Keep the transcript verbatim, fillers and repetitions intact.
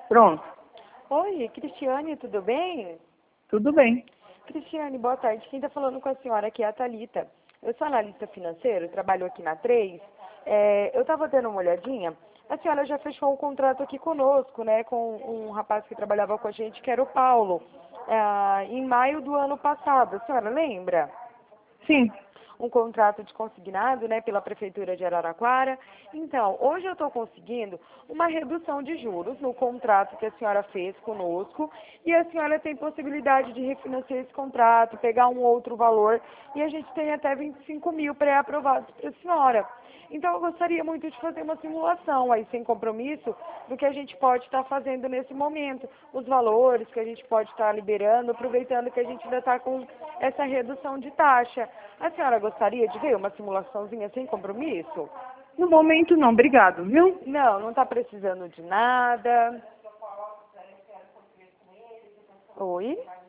Pronto, Oi, Cristiane, tudo bem? tudo bem. Cristiane, boa tarde. Quem está falando com a senhora aqui é a Thalita. Eu sou analista financeiro, trabalho aqui na três. É, eu estava dando uma olhadinha. A senhora já fechou um contrato aqui conosco, né, com um rapaz que trabalhava com a gente, que era o Paulo, é, em maio do ano passado. A senhora lembra? Sim, Um contrato de consignado, né, pela Prefeitura de Araraquara. Então, hoje eu estou conseguindo uma redução de juros no contrato que a senhora fez conosco e a senhora tem possibilidade de refinanciar esse contrato, pegar um outro valor e a gente tem até vinte e cinco mil pré-aprovados para a senhora. Então, eu gostaria muito de fazer uma simulação aí, sem compromisso, do que a gente pode estar fazendo nesse momento, os valores que a gente pode estar liberando, aproveitando que a gente ainda está com essa redução de taxa. A senhora gostaria de ver uma simulaçãozinha sem compromisso? no momento não, obrigado, viu? Não, não está precisando de nada. Oi?